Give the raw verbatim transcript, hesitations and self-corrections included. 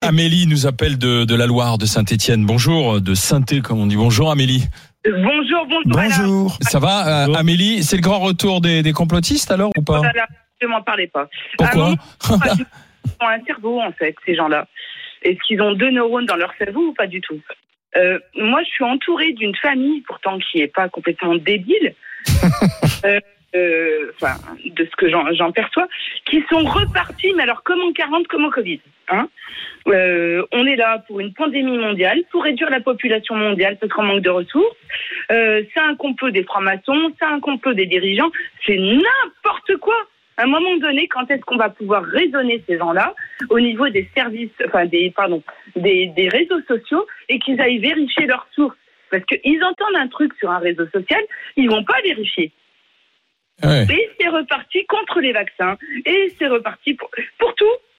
Amélie nous appelle de, de la Loire, de Saint-Étienne. Bonjour, de Saint-É, comme on dit. Bonjour Amélie. Bonjour, bonjour. Bonjour. Ça va, euh, Amélie? C'est le grand retour des, des complotistes alors ou pas? Voilà, ne m'en parlez pas. Pourquoi? Ils ont un cerveau en fait, ces gens-là. Est-ce qu'ils ont deux neurones dans leur cerveau ou pas du tout? euh, Moi, je suis entourée d'une famille, pourtant qui n'est pas complètement débile. euh, Euh, enfin, de ce que j'en, j'en perçois, qui sont repartis, mais alors comme en quarante, comme au Covid. Hein euh, on est là pour une pandémie mondiale, pour réduire la population mondiale parce qu'on manque de ressources. Euh, c'est un complot des francs-maçons, c'est un complot des dirigeants, c'est n'importe quoi. À un moment donné, quand est-ce qu'on va pouvoir raisonner ces gens-là au niveau des services, enfin des, pardon, des, des réseaux sociaux et qu'ils aillent vérifier leurs sources? Parce qu'ils entendent un truc sur un réseau social, ils vont pas vérifier. Ouais. Et c'est reparti contre les vaccins. Et c'est reparti pour, pour tout.